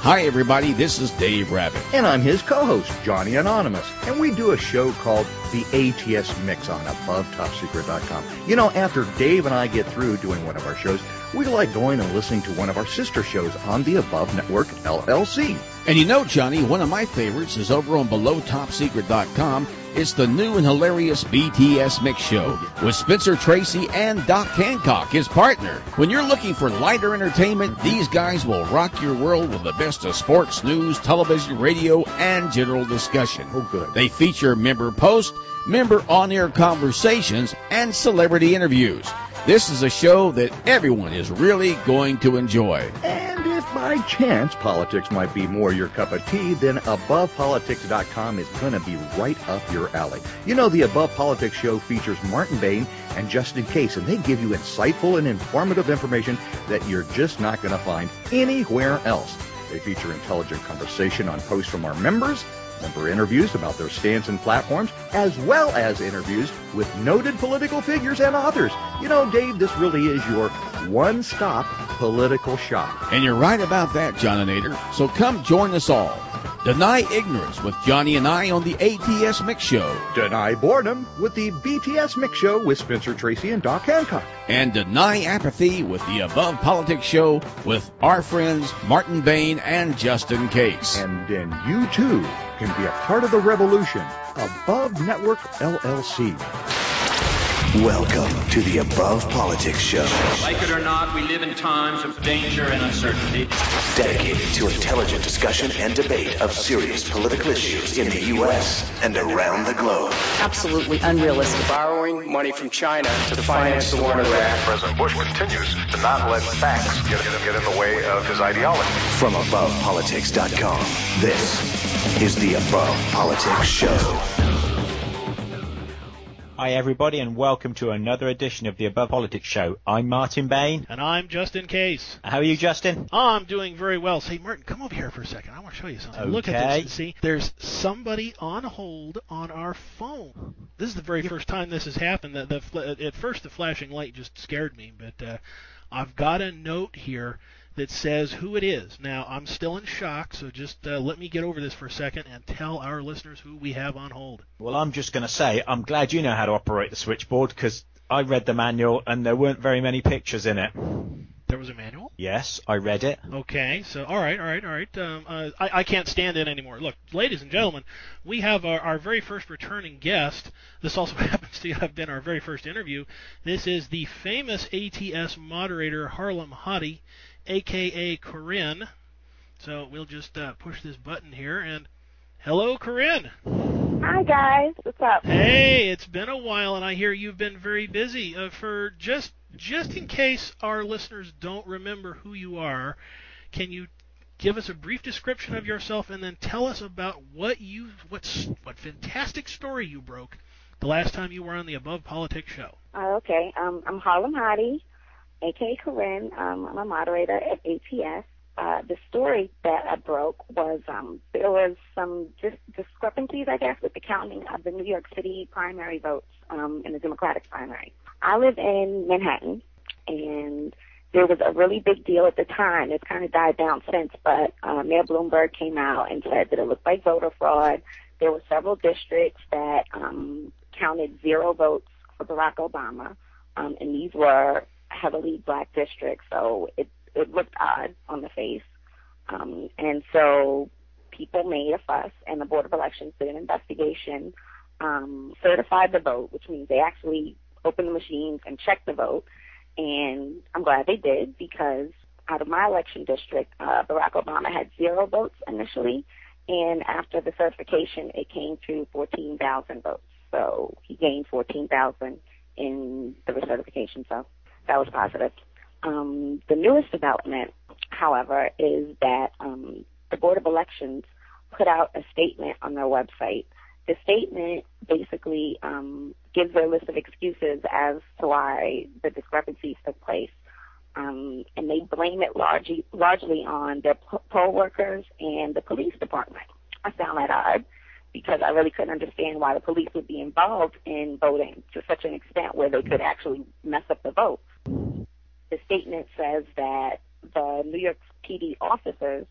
Hi, everybody. This is Dave Rabbit. And I'm his co-host, Johnny Anonymous. And we do a show called The ATS Mix on AboveTopSecret.com. You know, after Dave and I get through doing one of our shows, we like going and listening to one of our sister shows on the Above Network, LLC. And you know, Johnny, one of my favorites is over on BelowTopSecret.com. It's the new and hilarious BTS Mix Show with Spencer Tracy and Doc Hancock, his partner. When you're looking for lighter entertainment, these guys will rock your world with the best of sports, news, television, radio, and general discussion. Oh, good. They feature member post, member on-air conversations, and celebrity interviews. This is a show that everyone is really going to enjoy. And if by chance politics might be more your cup of tea, then AbovePolitics.com is going to be right up your alley. You know, the Above Politics show features Martin Bain and Justin Case, and they give you insightful and informative information that you're just not going to find anywhere else. They feature intelligent conversation on posts from our members, member interviews about their stands and platforms, as well as interviews with noted political figures and authors. You know, Dave, this really is your one-stop political shop. And you're right about that, Johninator. So come join us all. Deny ignorance with Johnny and I on the ATS Mix Show. Deny boredom with the BTS Mix Show with Spencer Tracy and Doc Hancock. And deny apathy with the Above Politics Show with our friends Martin Bain and Justin Case. And then you, too, can be a part of the revolution. Above Network, LLC. Welcome to the Above Politics Show. Like it or not, we live in times of danger and uncertainty. Dedicated to intelligent discussion and debate of serious political issues in the U.S. and around the globe. Absolutely unrealistic. Borrowing money from China to finance the war in Iraq. President Bush continues to not let facts get in the way of his ideology. From AbovePolitics.com, this is the Above Politics Show. Hi everybody and welcome to another edition of the Above Politics Show. I'm Martin Bain. And I'm Justin Case. How are you, Justin? I'm doing very well. Say, Martin, come over here for a second. I want to show you something. Okay. Look at this and see. There's somebody on hold on our phone. This is the very first time this has happened. At first, the flashing light just scared me, but I've got a note here that says who it is. Now, I'm still in shock, so just let me get over this for a second and tell our listeners who we have on hold. Well, I'm just going to say, I'm glad you know how to operate the switchboard, because I read the manual and there weren't very many pictures in it. There was a manual? Yes, I read it. Okay, so all right. I can't stand it anymore. Look, ladies and gentlemen, we have our very first returning guest. This also happens to have been our very first interview. This is the famous ATS moderator Harlem Hottie, a.k.a. Corinne. So we'll just push this button here, and hello, Corinne. Hi, guys. What's up? Hey, it's been a while, and I hear you've been very busy. For just in case our listeners don't remember who you are, can you give us a brief description of yourself, and then tell us about what fantastic story you broke the last time you were on the Above Politics Show? Okay. I'm Harlem Hottie, a.k.a. Corinne. I'm a moderator at ATS. The story that I broke was there was some discrepancies, I guess, with the counting of the New York City primary votes in the Democratic primary. I live in Manhattan, and there was a really big deal at the time. It's kind of died down since, but Mayor Bloomberg came out and said that it looked like voter fraud. There were several districts that counted 0 votes for Barack Obama, and these were heavily black districts, so it looked odd on the face. And so people made a fuss, and the Board of Elections did an investigation, certified the vote, which means they actually opened the machines and checked the vote. And I'm glad they did, because out of my election district, Barack Obama had 0 votes initially, and after the certification, it came to 14,000 votes. So he gained 14,000 in the recertification, so that was positive. The newest development, however, is that the Board of Elections put out a statement on their website. The statement basically gives their list of excuses as to why the discrepancies took place, and they blame it largely on their poll workers and the police department. I found that odd, because I really couldn't understand why the police would be involved in voting to such an extent where they could actually mess up the vote. The statement says that the New York PD officers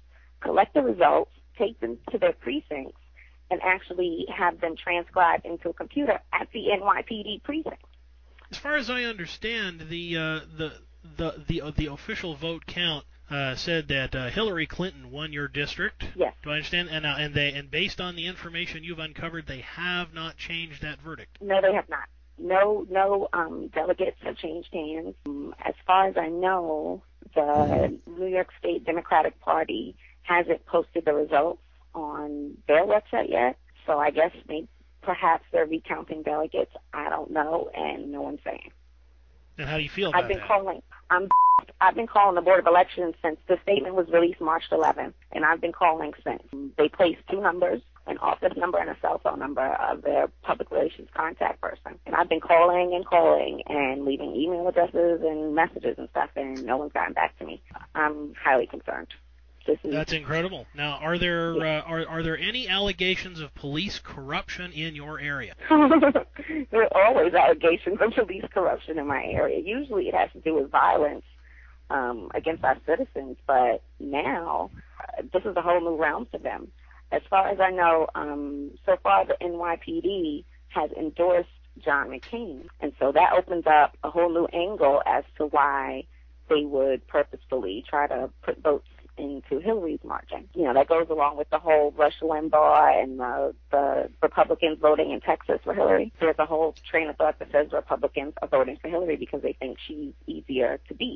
collect the results, take them to their precincts, and actually have them transcribed into a computer at the NYPD precinct. As far as I understand, the official vote count said that Hillary Clinton won your district. Yes. Do I understand? And based on the information you've uncovered, they have not changed that verdict. No, they have not. No delegates have changed hands. As far as I know, the New York State Democratic Party hasn't posted the results on their website yet. So I guess perhaps they're recounting delegates. I don't know, and no one's saying. And how do you feel about that? I've been calling the Board of Elections since the statement was released March 11th, and I've been calling since. They placed 2 numbers, an office number and a cell phone number of their public relations contact person. And I've been calling and leaving email addresses and messages and stuff, and no one's gotten back to me. I'm highly concerned. That's incredible. Now, are there are there any allegations of police corruption in your area? There are always allegations of police corruption in my area. Usually it has to do with violence against our citizens, but now this is a whole new realm for them. As far as I know, so far the NYPD has endorsed John McCain, and so that opens up a whole new angle as to why they would purposefully try to put votes into Hillary's margin. You know, that goes along with the whole Rush Limbaugh and the Republicans voting in Texas for Hillary. There's a whole train of thought that says Republicans are voting for Hillary because they think she's easier to beat.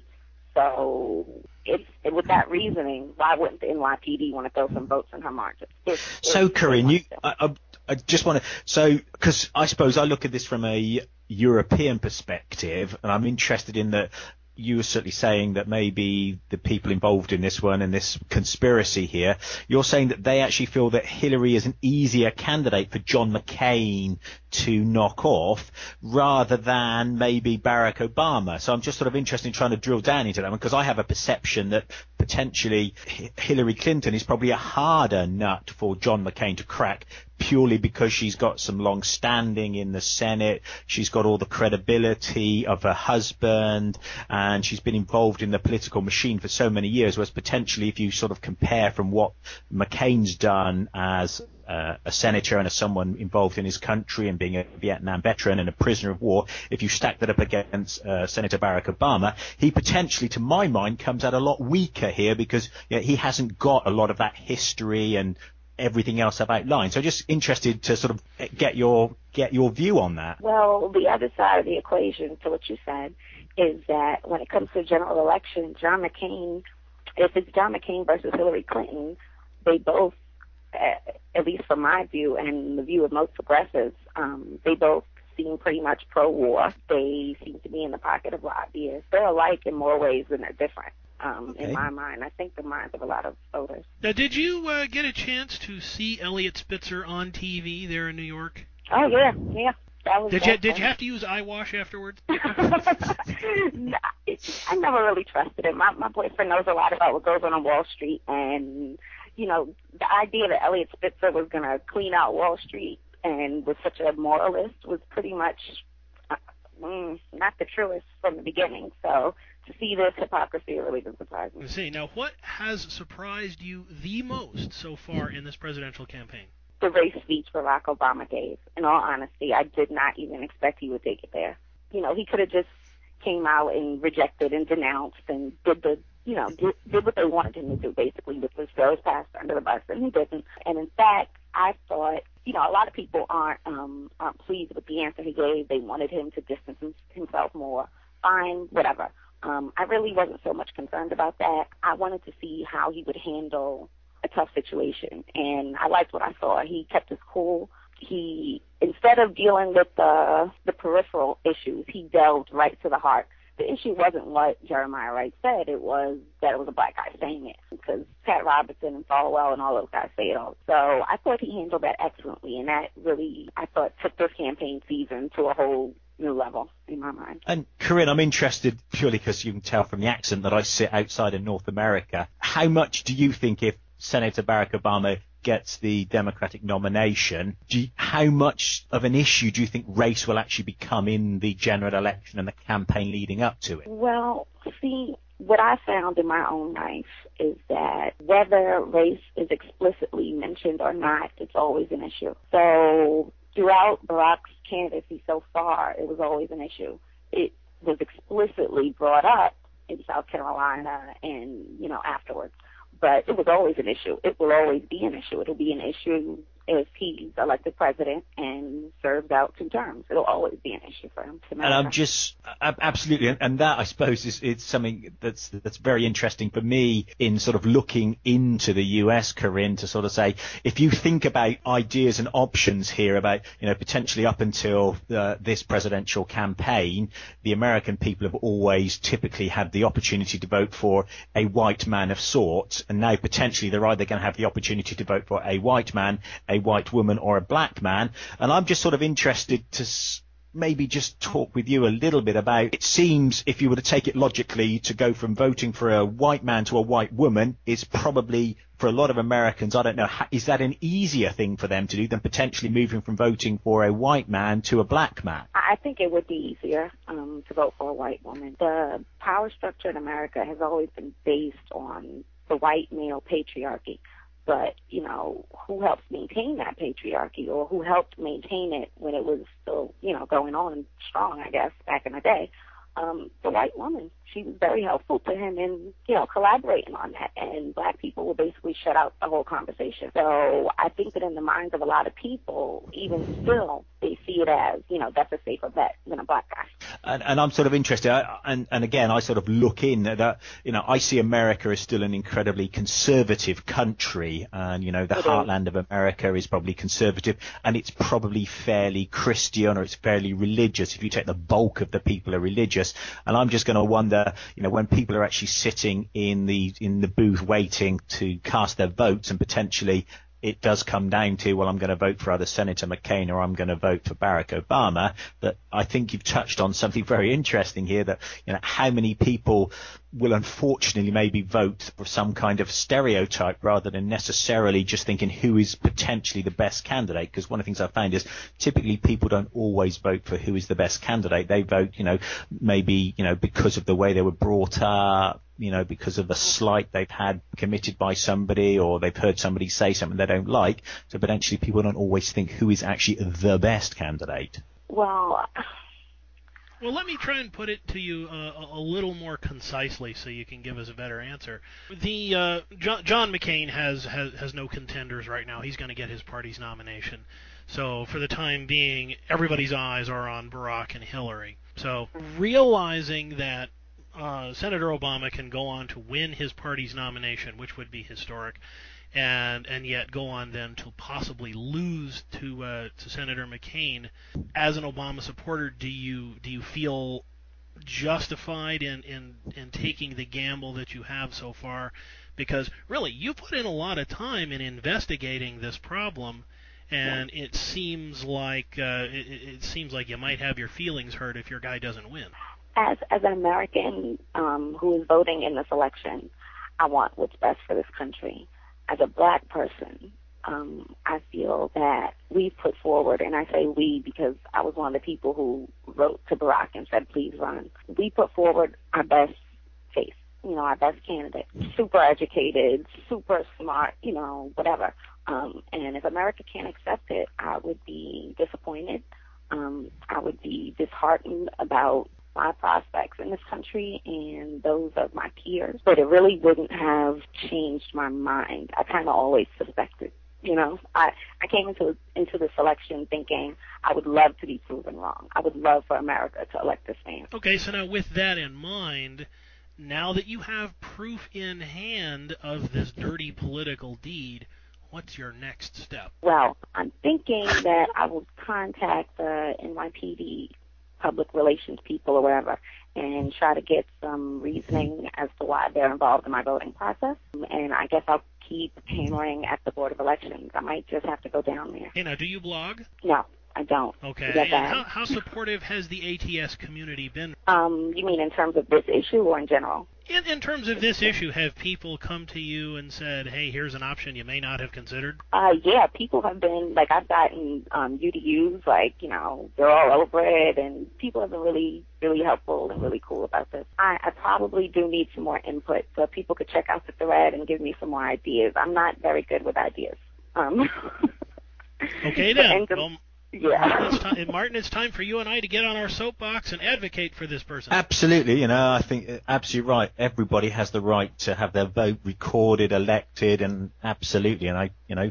So with that reasoning, why wouldn't the NYPD want to throw some votes in her margin? So, Corinne, I just want to, because I suppose I look at this from a European perspective, and I'm interested in that. You were certainly saying that maybe the people involved in this one and this conspiracy here, you're saying that they actually feel that Hillary is an easier candidate for John McCain to knock off rather than maybe Barack Obama. So I'm just sort of interested in trying to drill down into that one because I have a perception that potentially Hillary Clinton is probably a harder nut for John McCain to crack purely because she's got some long standing in the Senate. She's got all the credibility of her husband and she's been involved in the political machine for so many years, whereas potentially if you sort of compare from what McCain's done as a senator and as someone involved in his country and being a Vietnam veteran and a prisoner of war, if you stack that up against Senator Barack Obama, he potentially, to my mind, comes out a lot weaker here because he hasn't got a lot of that history and everything else I've outlined. So just interested to sort of get your view on that. Well, the other side of the equation to what you said is that when it comes to a general election, John McCain, if it's John McCain versus Hillary Clinton, they both, at least from my view and the view of most progressives, they both seem pretty much pro-war. They seem to be in the pocket of lobbyists. They're alike in more ways than they're different. In my mind, I think the minds of a lot of voters. Now, did you get a chance to see Eliot Spitzer on TV there in New York? Oh yeah. That was did you have to use eye wash afterwards? I never really trusted him. My boyfriend knows a lot about what goes on Wall Street, and you know, the idea that Eliot Spitzer was going to clean out Wall Street and was such a moralist was pretty much not the truest from the beginning. So to see this hypocrisy really didn't surprise me. Let's see. Now, what has surprised you the most so far in this presidential campaign? The race speech Barack Obama gave. In all honesty, I did not even expect he would take it there. You know, he could have just came out and rejected and denounced and did what they wanted him to do, basically, which was throw his pastor under the bus, and he didn't. And in fact, I thought, a lot of people aren't pleased with the answer he gave. They wanted him to distance himself more. Fine, whatever. I really wasn't so much concerned about that. I wanted to see how he would handle a tough situation, and I liked what I saw. He kept his cool. He, instead of dealing with the peripheral issues, he delved right to the heart. The issue wasn't what Jeremiah Wright said. It was that it was a black guy saying it, because Pat Robertson and Falwell and all those guys say it all. So I thought he handled that excellently, and that really, I thought, took this campaign season to a whole new level in my mind. And Corinne, I'm interested purely because you can tell from the accent that I sit outside of North America. How much do you think, if Senator Barack Obama gets the Democratic nomination, how much of an issue do you think race will actually become in the general election and the campaign leading up to it? Well, see, what I found in my own life is that whether race is explicitly mentioned or not, it's always an issue. So throughout Barack's candidacy so far, it was always an issue. It was explicitly brought up in South Carolina and, afterwards. But it was always an issue. It will always be an issue. It'll be an issue if he's elected president and serves out 2 terms. It'll always be an issue for him. And I'm just absolutely, and that I suppose is something that's very interesting for me in sort of looking into the US, Corinne, to sort of say, if you think about ideas and options here about, potentially up until this presidential campaign, the American people have always typically had the opportunity to vote for a white man of sorts, and now potentially they're either going to have the opportunity to vote for a white man, a white woman, or a black man. And I'm just sort of interested to maybe just talk with you a little bit about, it seems, if you were to take it logically, to go from voting for a white man to a white woman is probably, for a lot of Americans, I don't know, is that an easier thing for them to do than potentially moving from voting for a white man to a black man? I think it would be easier to vote for a white woman. The power structure in America has always been based on the white male patriarchy. But, who helped maintain that patriarchy, or who helped maintain it when it was still, going on strong, I guess, back in the day? The white woman. She was very helpful to him in, collaborating on that. And black people will basically shut out the whole conversation. So I think that in the minds of a lot of people, even still, they see it as, that's a safer bet than a black guy. And I'm sort of interested, and again, I sort of look in at, I see America as still an incredibly conservative country, and, the heartland of America is probably conservative, and it's probably fairly Christian, or it's fairly religious. If you take the bulk of the people are religious, and I'm just going to wonder, when people are actually sitting in the booth waiting to cast their votes, and potentially it does come down to, well, I'm going to vote for either Senator McCain or I'm going to vote for Barack Obama, that I think you've touched on something very interesting here, that, how many people will unfortunately maybe vote for some kind of stereotype rather than necessarily just thinking who is potentially the best candidate. Because one of the things I've found is typically people don't always vote for who is the best candidate. They vote, maybe, because of the way they were brought up, because of the slight they've had committed by somebody, or they've heard somebody say something they don't like. So potentially people don't always think who is actually the best candidate. Well, let me try and put it to you a little more concisely so you can give us a better answer. The John McCain has no contenders right now. He's going to get his party's nomination. So for the time being, everybody's eyes are on Barack and Hillary. So realizing that Senator Obama can go on to win his party's nomination, which would be historic, and yet go on then to possibly lose to Senator McCain. As an Obama supporter, do you feel justified in taking the gamble that you have so far? Because really, you put in a lot of time in investigating this problem, and it seems like you might have your feelings hurt if your guy doesn't win. As an American who is voting in this election, I want what's best for this country. As a black person, I feel that we put forward, and I say we because I was one of the people who wrote to Barack and said, please run. We put forward our best face, our best candidate, super educated, super smart, whatever. And if America can't accept it, I would be disappointed. I would be disheartened about my prospects in this country and those of my peers, but it really wouldn't have changed my mind. I kind of always suspected, I came into this election thinking I would love to be proven wrong. I would love for America to elect this man. Okay, so now with that in mind, now that you have proof in hand of this dirty political deed, what's your next step? Well, I'm thinking that I will contact the NYPD public relations people or whatever and try to get some reasoning as to why they're involved in my voting process. And I guess I'll keep hammering at the Board of Elections. I might just have to go down there. Hey, now, do you blog? No, I don't. Okay. And how supportive has the ATS community been? You mean in terms of this issue or in general? In terms of this issue, have people come to you and said, hey, here's an option you may not have considered? Yeah, people have been, like, I've gotten UDUs, like, you know, they're all over it, and people have been really, really helpful and really cool about this. I probably do need some more input, so if people could check out the thread and give me some more ideas. I'm not very good with ideas. Okay, then. Yeah. Martin, it's time for you and I to get on our soapbox and advocate for this person. Absolutely, you know, I think absolutely right. Everybody has the right to have their vote recorded, elected, and absolutely, and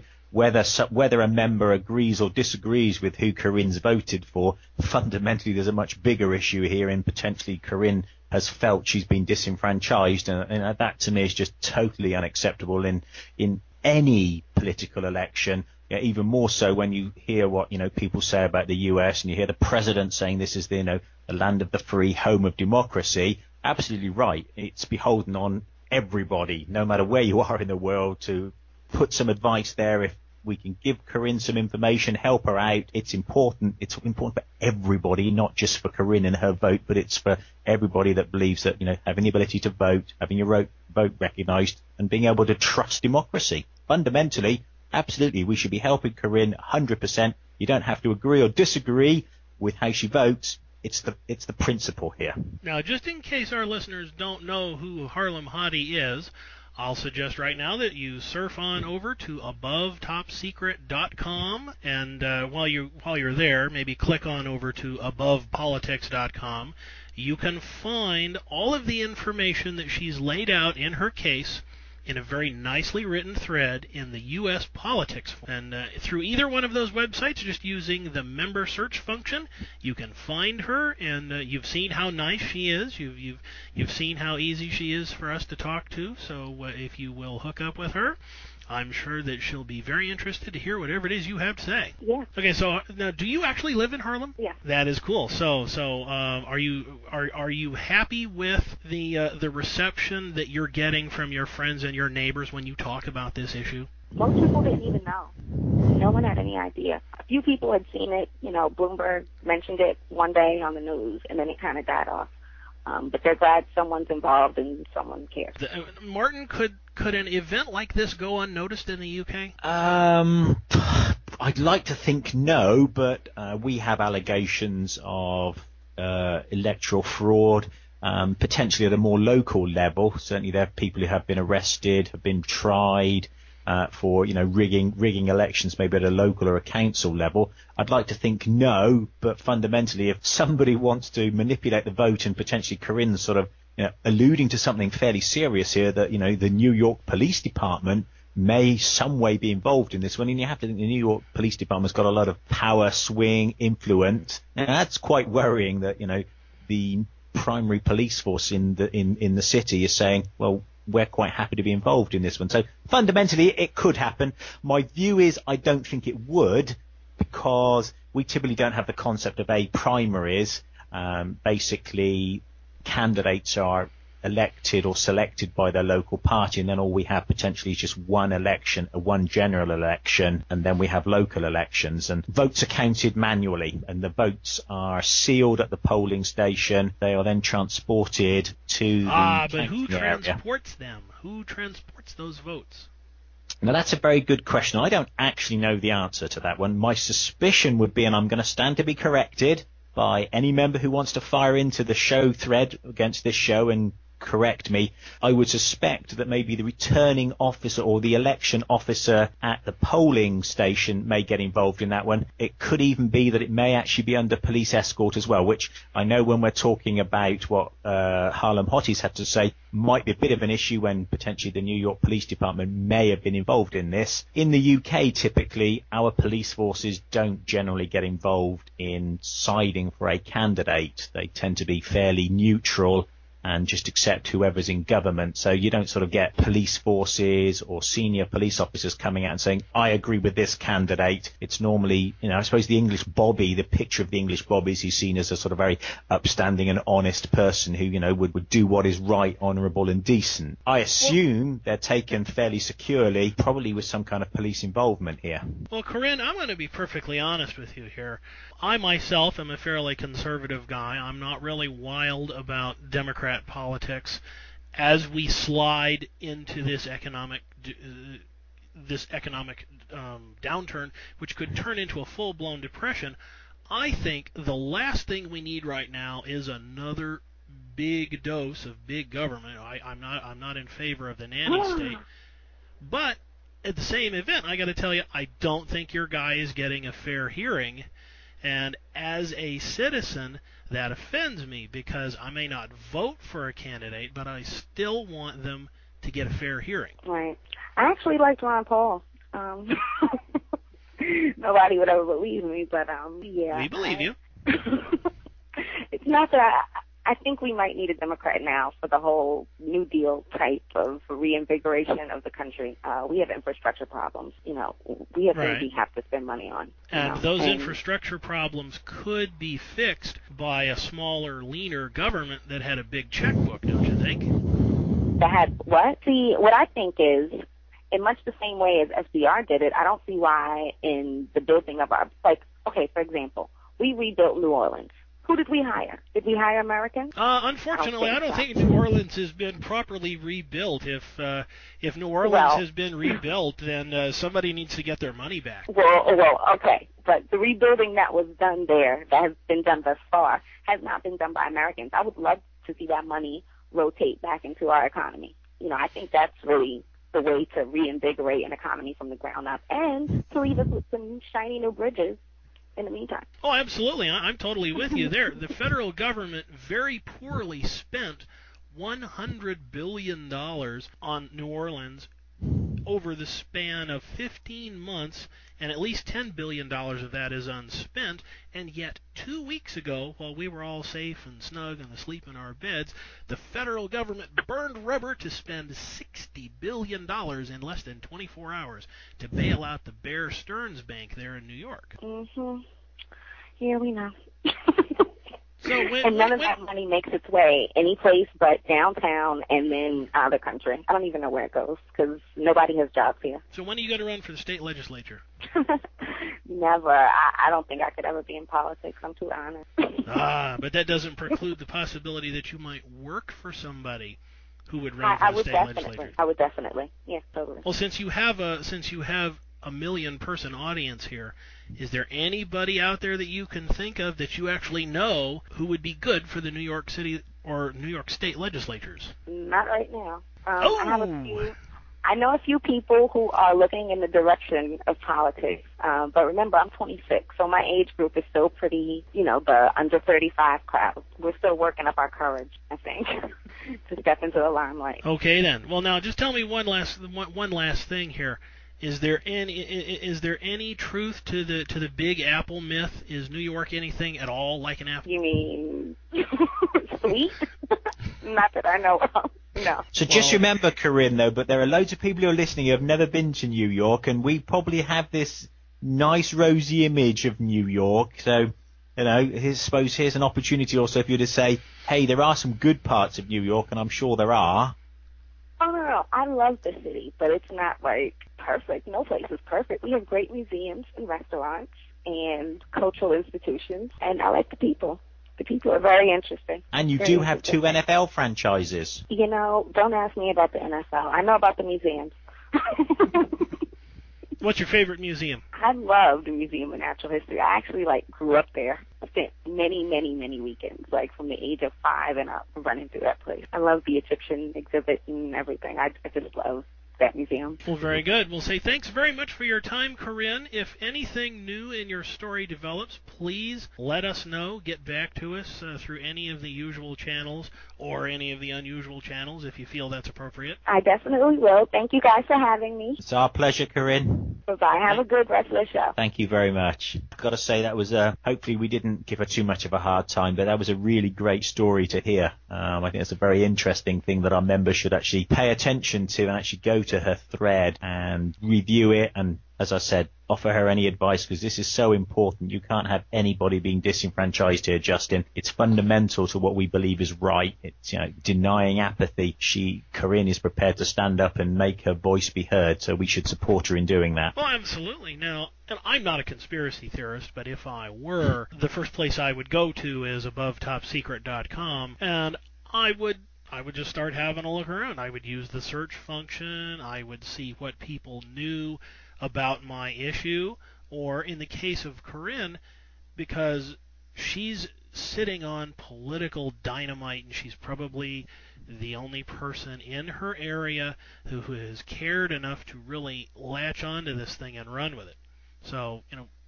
whether a member agrees or disagrees with who Corinne's voted for, fundamentally there's a much bigger issue here in potentially Corinne has felt she's been disenfranchised, and that to me is just totally unacceptable in any political election. Yeah, even more so when you hear what, you know, people say about the US, and you hear the president saying this is the, you know, the land of the free, home of democracy. Absolutely right. It's beholden on everybody, no matter where you are in the world, to put some advice there. If we can give Corinne some information, help her out, it's important. It's important for everybody, not just for Corinne and her vote, but it's for everybody that believes that, you know, having the ability to vote, having your vote recognised, and being able to trust democracy. Fundamentally, absolutely, we should be helping Corinne 100%. You don't have to agree or disagree with how she votes. It's the principle here. Now, just in case our listeners don't know who Harlem Hottie is, I'll suggest right now that you surf on over to AboveTopSecret.com, and while you're there, maybe click on over to AbovePolitics.com. You can find all of the information that she's laid out in her case in a very nicely written thread in the U.S. politics. And through either one of those websites, just using the member search function, you can find her, and you've seen how nice she is. You've seen how easy she is for us to talk to. So if you will hook up with her, I'm sure that she'll be very interested to hear whatever it is you have to say. Yeah. Okay, so now, do you actually live in Harlem? Yeah. That is cool. So are you happy with the reception that you're getting from your friends and your neighbors when you talk about this issue? Most people didn't even know. No one had any idea. A few people had seen it. You know, Bloomberg mentioned it one day on the news, and then it kind of died off. But they're glad someone's involved and someone cares. Martin, could an event like this go unnoticed in the UK? I'd like to think no, but we have allegations of electoral fraud, potentially at a more local level. Certainly there are people who have been arrested, have been tried for, you know, rigging elections, maybe at a local or a council level. I'd like to think no, but fundamentally, if somebody wants to manipulate the vote, and potentially Corinne's sort of, you know, alluding to something fairly serious here, that, you know, the New York Police Department may some way be involved in this one, and you have to think the New York Police Department's got a lot of power, swing, influence, and that's quite worrying that, you know, the primary police force in the city is saying, well, we're quite happy to be involved in this one. So fundamentally, it could happen. My view is I don't think it would, because we typically don't have the concept of primaries. Basically, candidates are elected or selected by their local party, and then all we have potentially is just one election, one general election, and then we have local elections, and votes are counted manually, and the votes are sealed at the polling station. They are then transported to the but who area. transports them? Who transports those votes? Now, that's a very good question. I don't actually know the answer to that one. My suspicion would be, and I'm going to stand to be corrected by any member who wants to fire into the show thread against this show and correct me, I would suspect that maybe the returning officer or the election officer at the polling station may get involved in that one. It could even be that it may actually be under police escort as well, which I know when we're talking about what Harlem Hotties had to say might be a bit of an issue when potentially the New York Police Department may have been involved in this. In the UK, typically, our police forces don't generally get involved in siding for a candidate. They tend to be fairly neutral and just accept whoever's in government. So you don't sort of get police forces or senior police officers coming out and saying, I agree with this candidate. It's normally, you know, I suppose the English bobby, the picture of the English bobby is he's seen as a sort of very upstanding and honest person who, you know, would do what is right, honourable and decent. I assume they're taken fairly securely, probably with some kind of police involvement here. Well, Corinne, I'm going to be perfectly honest with you here. I myself am a fairly conservative guy. I'm not really wild about Democrat politics. as we slide into this economic downturn, which could turn into a full-blown depression, I think the last thing we need right now is another big dose of big government. I'm not in favor of the nanny state, but at the same event, I got to tell you, I don't think your guy is getting a fair hearing, and as a citizen, that offends me because I may not vote for a candidate, but I still want them to get a fair hearing. Right. I actually liked Ron Paul. Nobody would ever believe me, but yeah. We believe you. It's not that I think we might need a Democrat now for the whole New Deal type of reinvigoration of the country. We have infrastructure problems. We have things we have to spend money on. And those infrastructure problems could be fixed by a smaller, leaner government that had a big checkbook, don't you think? That had what? See, what I think is, in much the same way as FDR did it, I don't see why in the building of our, okay, for example, we rebuilt New Orleans. Who did we hire? Did we hire Americans? Unfortunately, I don't think New Orleans has been properly rebuilt. If New Orleans has been rebuilt, then somebody needs to get their money back. Well, okay. But the rebuilding that was done there, that has been done thus far, has not been done by Americans. I would love to see that money rotate back into our economy. I think that's really the way to reinvigorate an economy from the ground up and to leave us with some shiny new bridges in the meantime. Oh, absolutely. I'm totally with you there. The federal government very poorly spent $100 billion on New Orleans over the span of 15 months, and at least $10 billion of that is unspent, and yet 2 weeks ago, while we were all safe and snug and asleep in our beds, the federal government burned rubber to spend $60 billion in less than 24 hours to bail out the Bear Stearns Bank there in New York. Mm-hmm. Yeah, we know. And none of that money makes its way any place but downtown and then out of the country. I don't even know where it goes because nobody has jobs here. So when are you going to run for the state legislature? Never. I don't think I could ever be in politics. I'm too honest. But that doesn't preclude the possibility that you might work for somebody who would run for the state legislature. I would definitely. Yes, totally. Well, since you have a million-person audience here, is there anybody out there that you can think of that you actually know who would be good for the New York City or New York State legislatures? Not right now. I know a few people who are looking in the direction of politics, but remember, I'm 26, so my age group is still pretty, the under 35 crowd. We're still working up our courage, I think, to step into the limelight. Okay, then. Well, now, just tell me one last thing here. Is there any truth to the Big Apple myth? Is New York anything at all like an apple? You mean sweet? Not that I know of. No. So just remember, Corinne, though, but there are loads of people who are listening who have never been to New York, and we probably have this nice rosy image of New York. So, here's an opportunity also for you to say, hey, there are some good parts of New York, and I'm sure there are. Oh, no. I love the city, but it's not, perfect. No place is perfect. We have great museums and restaurants and cultural institutions, and I like the people. The people are very interesting. And you do have 2 NFL franchises. Don't ask me about the NFL. I know about the museums. What's your favorite museum? I love the Museum of Natural History. I actually, grew up there. I spent many, many, many weekends, from the age of 5 and up, running through that place. I love the Egyptian exhibit and everything. I just love that museum. Well, very good. We'll say thanks very much for your time, Corinne. If anything new in your story develops, please let us know. Get back to us through any of the usual channels or any of the unusual channels if you feel that's appropriate. I definitely will. Thank you guys for having me. It's our pleasure, Corinne. Bye-bye. Have a good rest of the show. Thank you very much. I've got to say that was, hopefully we didn't give her too much of a hard time, but that was a really great story to hear. I think it's a very interesting thing that our members should actually pay attention to and actually go to her thread and review it and, as I said, offer her any advice because this is so important. You can't have anybody being disenfranchised here, Justin. It's fundamental to what we believe is right. It's, denying apathy. Corinne is prepared to stand up and make her voice be heard, so we should support her in doing that. Well, absolutely. Now, and I'm not a conspiracy theorist, but if I were, the first place I would go to is AboveTopSecret.com, and I would I would just start having a look around. I would use the search function. I would see what people knew about my issue, or in the case of Corinne, because she's sitting on political dynamite, and she's probably the only person in her area who has cared enough to really latch onto this thing and run with it. So,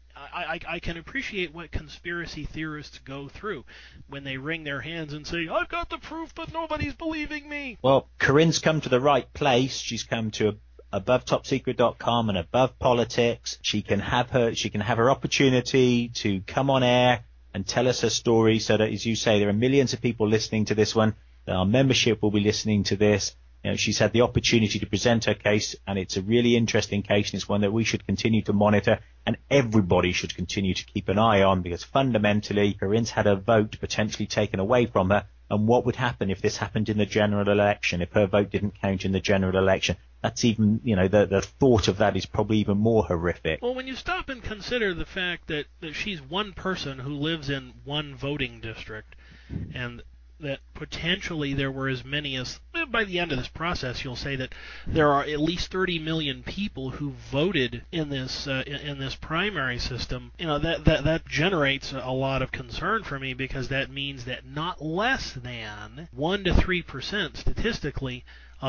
I can appreciate what conspiracy theorists go through when they wring their hands and say, I've got the proof, but nobody's believing me. Well, Corinne's come to the right place. She's come to AboveTopSecret.com and Above Politics. She can have her opportunity to come on air and tell us her story, so that, as you say, there are millions of people listening to this one. Our membership will be listening to this. She's had the opportunity to present her case, and it's a really interesting case, and it's one that we should continue to monitor, and everybody should continue to keep an eye on, because fundamentally, Corinne's had her vote potentially taken away from her. And what would happen if this happened in the general election, if her vote didn't count in the general election? That's even, the thought of that is probably even more horrific. Well, when you stop and consider the fact that she's one person who lives in one voting district, and that potentially there were as many as, by the end of this process, you'll say that there are at least 30 million people who voted in this primary system. That generates a lot of concern for me, because that means that not less than 1 to 3% statistically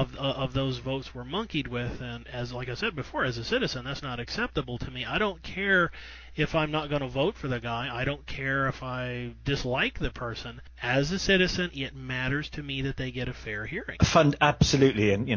of those votes were monkeyed with. And like I said before, as a citizen, that's not acceptable to me. I don't care if I'm not going to vote for the guy. I don't care if I dislike the person. As a citizen, it matters to me that they get a fair hearing. Absolutely. And,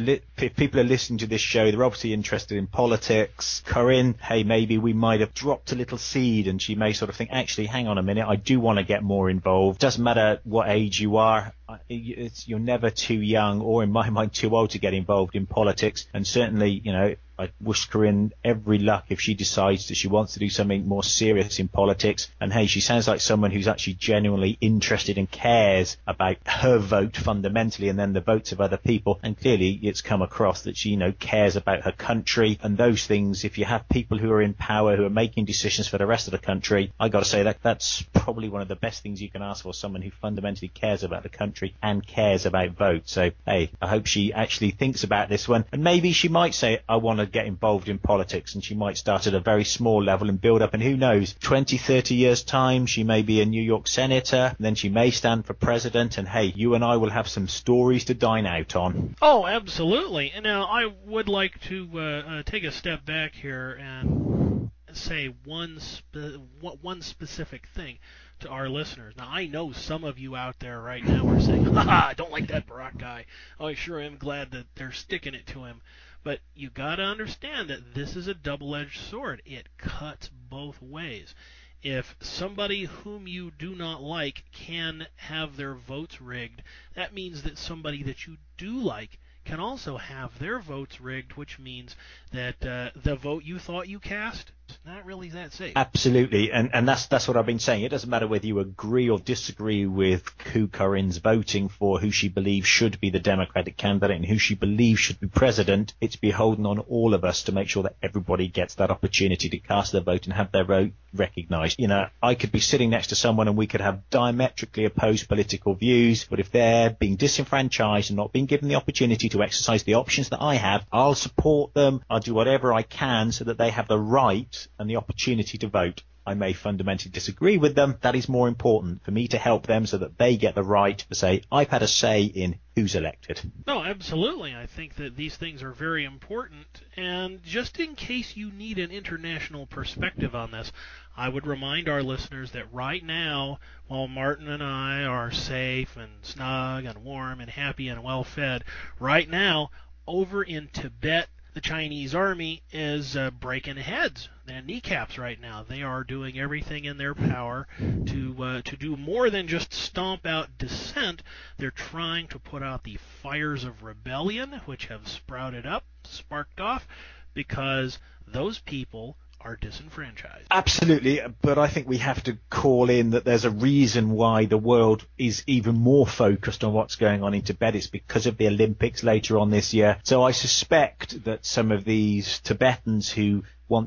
if people are listening to this show, they're obviously interested in politics. Corinne, hey, maybe we might have dropped a little seed, and she may sort of think, actually, hang on a minute, I do want to get more involved. Doesn't matter what age you are. You're never too young, or in my mind, too old to get involved in politics. And certainly, I wish Corinne every luck if she decides that she wants to do something more serious in politics. And hey, she sounds like someone who's actually genuinely interested and cares about her vote fundamentally, and then the votes of other people. And clearly it's come across that she, cares about her country and those things. If you have people who are in power, who are making decisions for the rest of the country, I got to say that's probably one of the best things you can ask for, someone who fundamentally cares about the country and cares about votes. So hey, I hope she actually thinks about this one, and maybe she might say, I want to get involved in politics, and she might start at a very small level and build up, and who knows, 20, 30 years time, she may be a New York senator, and then she may stand for president, and hey, you and I will have some stories to dine out on. Oh, absolutely. And now I would like to take a step back here and say one specific thing to our listeners. Now, I know some of you out there right now are saying, I don't like that Barack guy. Oh, I sure am glad that they're sticking it to him. But you got to understand that this is a double-edged sword. It cuts both ways. If somebody whom you do not like can have their votes rigged, that means that somebody that you do like can also have their votes rigged, which means that the vote you thought you cast, not really that safe. Absolutely, and that's what I've been saying. It doesn't matter whether you agree or disagree with who Corinne's voting for, who she believes should be the Democratic candidate, and who she believes should be president. It's beholden on all of us to make sure that everybody gets that opportunity to cast their vote and have their vote recognized. I could be sitting next to someone and we could have diametrically opposed political views, but if they're being disenfranchised and not being given the opportunity to exercise the options that I have, I'll support them. I'll do whatever I can so that they have the right and the opportunity to vote. I may fundamentally disagree with them. That is more important for me to help them so that they get the right to say, I've had a say in who's elected. No, absolutely. I think that these things are very important. And just in case you need an international perspective on this, I would remind our listeners that right now, while Martin and I are safe and snug and warm and happy and well fed, right now, over in Tibet, the Chinese army is breaking heads, their kneecaps right now. They are doing everything in their power to do more than just stomp out dissent. They're trying to put out the fires of rebellion, which have sprouted up, sparked off, because those people are disenfranchised. Absolutely, but I think we have to call in that there's a reason why the world is even more focused on what's going on in Tibet. It's because of the Olympics later on this year. So I suspect that some of these Tibetans who want to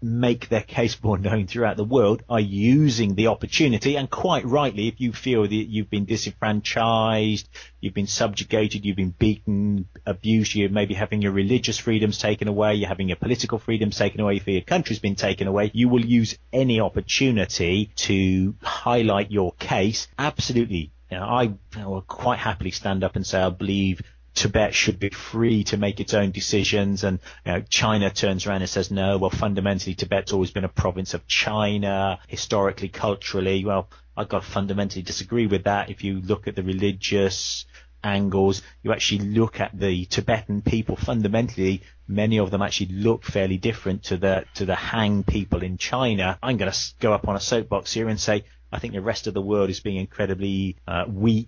make their case more known throughout the world are using the opportunity, and quite rightly, if you feel that you've been disenfranchised, you've been subjugated, you've been beaten, abused, you're maybe having your religious freedoms taken away, you're having your political freedoms taken away, your country's been taken away, you will use any opportunity to highlight your case. Absolutely. I will quite happily stand up and say I believe Tibet should be free to make its own decisions, and China turns around and says no, well, fundamentally Tibet's always been a province of China, historically, culturally. Well, I've got to fundamentally disagree with that. If you look at the religious angles, you actually look at the Tibetan people, fundamentally many of them actually look fairly different to the Han people in China. I'm going to go up on a soapbox here and say I think the rest of the world is being incredibly weak,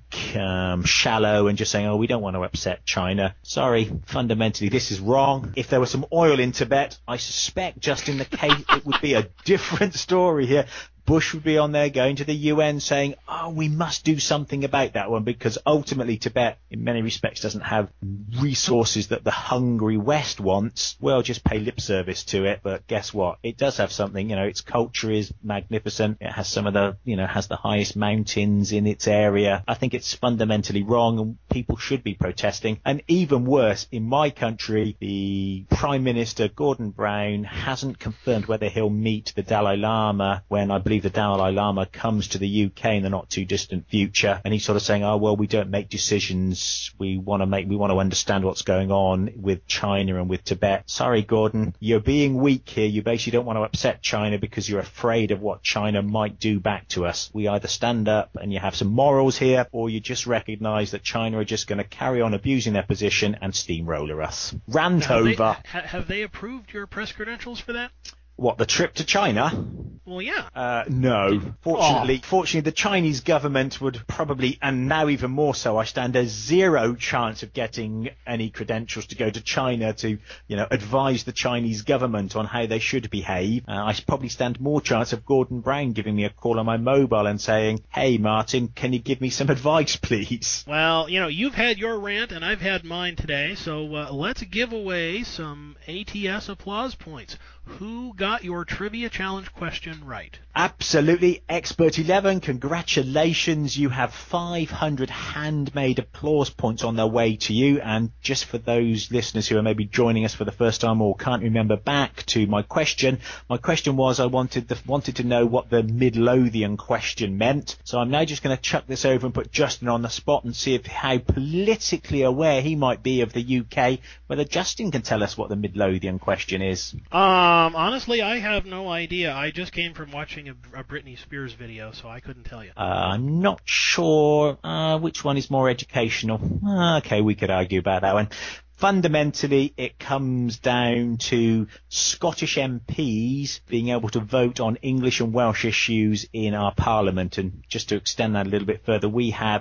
shallow, and just saying, oh, we don't want to upset China. Sorry, fundamentally, this is wrong. If there was some oil in Tibet, I suspect just in the case it would be a different story here. Bush would be on there going to the UN saying, oh, we must do something about that one, because ultimately Tibet in many respects doesn't have resources that the hungry West wants. Well, just pay lip service to it. But guess what? It does have something. Its culture is magnificent. It has some of the, has the highest mountains in its area. I think it's fundamentally wrong, and people should be protesting. And even worse, in my country, the Prime Minister, Gordon Brown, hasn't confirmed whether he'll meet the Dalai Lama when I believe the Dalai Lama comes to the UK in the not too distant future, and he's sort of saying, oh, well, we don't make decisions, we want to understand what's going on with China and with Tibet. Sorry, Gordon, you're being weak here. You basically don't want to upset China because you're afraid of what China might do back to us. We either stand up and you have some morals here, or you just recognise that China are just going to carry on abusing their position and steamroller us. Rant over. Have they approved your press credentials for that? What, the trip to China? Well, yeah. No. Fortunately, the Chinese government would probably, and now even more so, I stand a zero chance of getting any credentials to go to China to, advise the Chinese government on how they should behave. I probably stand more chance of Gordon Brown giving me a call on my mobile and saying, hey, Martin, can you give me some advice, please? Well, you've had your rant and I've had mine today, so let's give away some ATS applause points. Who got your trivia challenge question right? Absolutely. Expert 11, congratulations. You have 500 handmade applause points on their way to you. And just for those listeners who are maybe joining us for the first time or can't remember back to my question was I wanted to know what the Midlothian question meant. So I'm now just going to chuck this over and put Justin on the spot and see how politically aware he might be of the UK, whether Justin can tell us what the Midlothian question is. Honestly, I have no idea. I just came from watching a Britney Spears video, so I couldn't tell you. I'm not sure which one is more educational. Okay, we could argue about that one. Fundamentally, it comes down to Scottish MPs being able to vote on English and Welsh issues in our Parliament. And just to extend that a little bit further, we have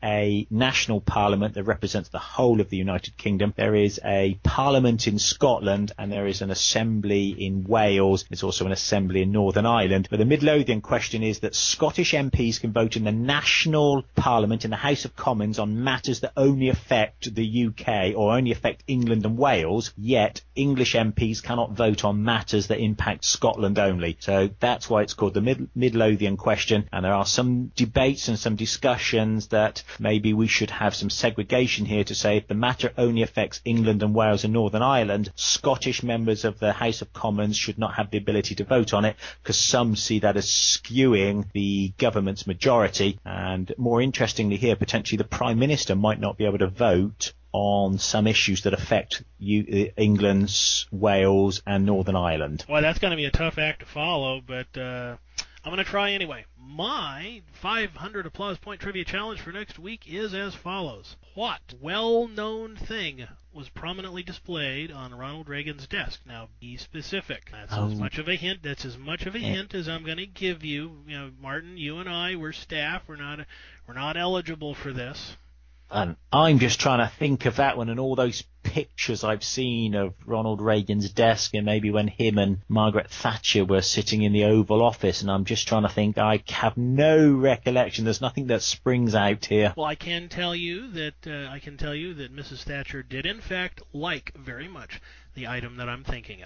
a national Parliament that represents the whole of the United Kingdom. There is a Parliament in Scotland and there is an assembly in Wales. There's also an assembly in Northern Ireland. But the Midlothian question is that Scottish MPs can vote in the national Parliament, in the House of Commons, on matters that only affect the UK or only affect England and Wales, yet English MPs cannot vote on matters that impact Scotland only. So that's why it's called the Midlothian question, and there are some debates and some discussions that maybe we should have some segregation here to say if the matter only affects England and Wales and Northern Ireland, Scottish members of the House of Commons should not have the ability to vote on it, because some see that as skewing the government's majority, and more interestingly here, potentially the Prime Minister might not be able to vote on some issues that affect England's, Wales and Northern Ireland. Well, that's going to be a tough act to follow, but I'm going to try anyway. My 500 applause point trivia challenge for next week is as follows. What well-known thing was prominently displayed on Ronald Reagan's desk? Now, be specific. That's as much of a hint. That's as much of a hint as I'm going to give you. Martin, you and I, we're staff. We're not eligible for this. And I'm just trying to think of that one and all those pictures I've seen of Ronald Reagan's desk and maybe when him and Margaret Thatcher were sitting in the Oval Office, and I'm just trying to think. I have no recollection. There's nothing that springs out here. Well, I can tell you that Mrs. Thatcher did in fact like very much the item that I'm thinking of.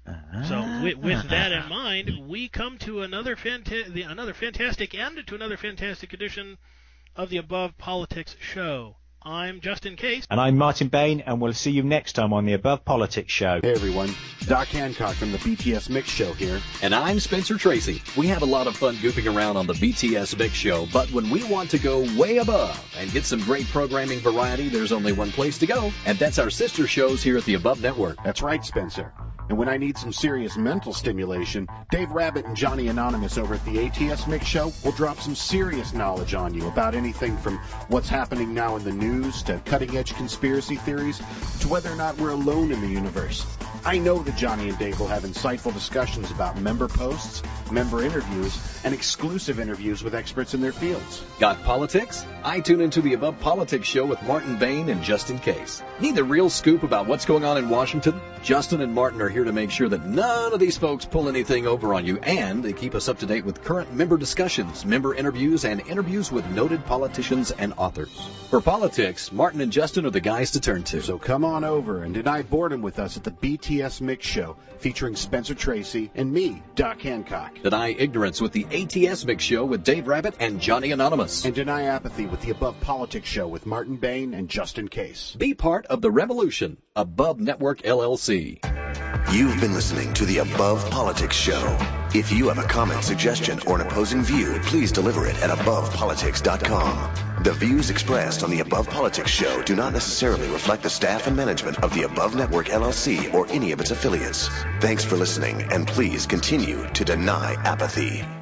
So with that in mind, we come to another fantastic end to another fantastic edition of the Above Politics Show. I'm Justin Case. And I'm Martin Bain, and we'll see you next time on the Above Politics Show. Hey everyone, Doc Hancock from the BTS Mix Show here. And I'm Spencer Tracy. We have a lot of fun goofing around on the BTS Mix Show, but when we want to go way above and get some great programming variety, there's only one place to go, and that's our sister shows here at the Above Network. That's right, Spencer. And when I need some serious mental stimulation, Dave Rabbit and Johnny Anonymous over at the ATS Mix Show will drop some serious knowledge on you about anything from what's happening now in the news to cutting-edge conspiracy theories to whether or not we're alone in the universe. I know that Johnny and Dave will have insightful discussions about member posts, member interviews, and exclusive interviews with experts in their fields. Got politics? I tune into the Above Politics Show with Martin Bain and Justin Case. Need the real scoop about what's going on in Washington? Justin and Martin are here to make sure that none of these folks pull anything over on you, and they keep us up to date with current member discussions, member interviews, and interviews with noted politicians and authors. For politics, Martin and Justin are the guys to turn to. So come on over and deny boredom with us at the BTS Mix Show, featuring Spencer Tracy and me, Doc Hancock. Deny ignorance with the ATS Mix Show with Dave Rabbit and Johnny Anonymous. And deny apathy with the Above Politics Show with Martin Bain and Justin Case. Be part of the revolution. Above Network, LLC. You've been listening to the Above Politics Show. If you have a comment, suggestion, or an opposing view, please deliver it at AbovePolitics.com. The views expressed on the Above Politics Show do not necessarily reflect the staff and management of the Above Network, LLC, or any of its affiliates. Thanks for listening, and please continue to deny apathy.